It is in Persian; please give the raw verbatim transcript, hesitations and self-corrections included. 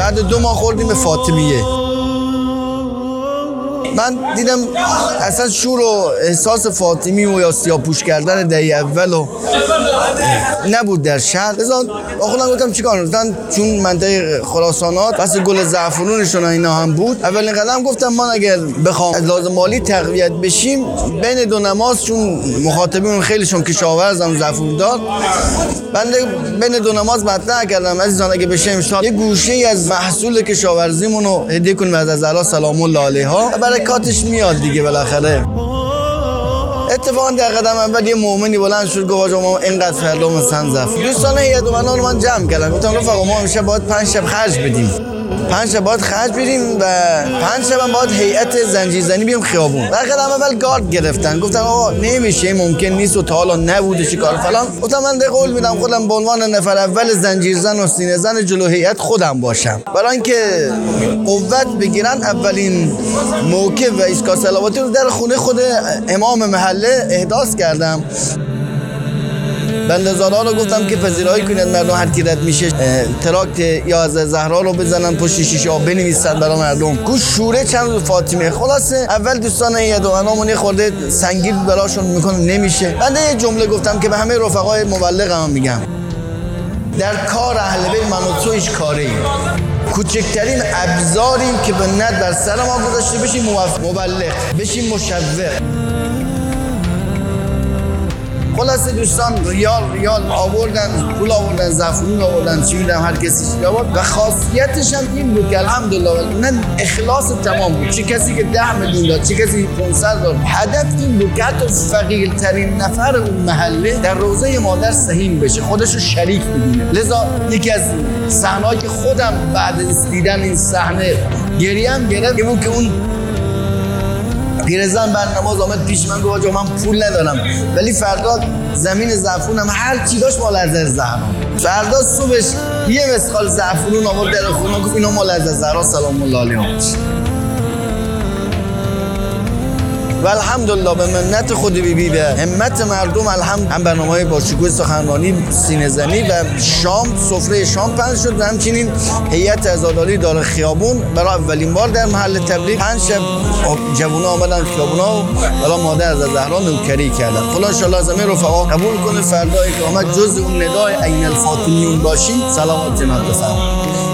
بعد دو ماه خوردیم به فاطمیه. من دیدم اصلا شور و احساس فاطمی و یا سیاپوش کردن دهه اول و نبود در شهر. لذا با خودم گفتم چیکار کنم، چون منطقه خراسانات بس گل زعفرونشون اینا هم بود. اولین قدم گفتم من اگر بخوام از لازم مالی تقویت بشیم بین دو نماز، چون مخاطبین خیلیشون کشاورزم زعفروندار، بنده بین دو نماز مطرح کردم عزیزان اگه بشه امشب یه گوشه‌ای از محصول کشاورزیمون رو هدیه کنیم از زهرا سلام الله علیها، برکاتش میاد دیگه بالاخره. اتفاقا در قدم اول یه مؤمنی بلند شد گفت آقا ما اینقدر فردا مثلا زعفرون. دوستان هیئت امنا رو من جمع کردم، گفتم رفقا ما همیشه باید پنج شب خرج بدیم، پنج شب باید خرج بدیم و پنج شب هم باید هیئت زنجیرزنی بیام خیابون. در قدم اول گارد گرفتن، گفتن آقا نمیشه، ممکن نیست و تا حالا نبوده چیکار فلان. گفتم من ده قول میدم خودم به عنوان نفر اول زنجیرزن و سینه زن جلو هیئت خودم باشم، برای اینکه قوت بگیرن. اولین موقع و ایستگاه صلواتی رو در خونه خود امام محله احداث کردم. بنده‌زادا رو گفتم که پذیرایی کنید مردم هر کی رد میشه تراکت یا از زهرا رو بزنن پشت شیشه ها بنویسن برای مردم. گوش شوره چند روز فاطمه. خلاصه اول دوستان هیئت امنا خورده سنگین براشون میکنه نمیشه. بنده یه جمله گفتم که به همه رفقای مبلغم میگم، در کار اهل بیت من و تو هیچ کاری کوچکترین ابزاریم که به ند بر سر ما گذاشته بشیم مبلغ، بشیم مشوق. خلاصه دوستان ریال ریال آوردن، پول آوردن، زعفرون آوردن، چی میدم هر کسی چی آورد و خاصیتش هم این بود که الحمدلله نه اخلاص تمام بود. چه کسی که ده میلیون داد، چه کسی پانصد داد. هدف این بود که حتی فقیرترین نفر اون محله در روزه مادر سهیم بشه، خودش رو شریک بدونه. لذا یکی از صحنه‌ای که خودم بعد از دیدن این صحنه گریم گرفت بود که اون پیرزن بعد نماز آمد پیش من گفت من پول ندارم ولی فردا زمین زعفرونم هر چی داشت مال حضرت زهرا. فردا صبحش یه مسقال زعفرون آورد در خونه گفت اینا مال حضرت زهرا سلام الله علیها. و الحمدلله به منت خود بی بی به همت مردم الحمد هم برنامه‌های باشکوه سخنرانی سینه زنی و شام سفره شام پخش شد و همچنین هیئت عزاداری دار خیابون برای اولین بار در محل تبلیغ پنج شب جوونا آمدن خیابونا و برای مادر از زهرا نوکری کردن. خدا ان شاء الله از همه رفقا قبول کنه فردا اقامت جز اون ندای عین الفاطمیون باشیم. سلامت جناب بفرمایید.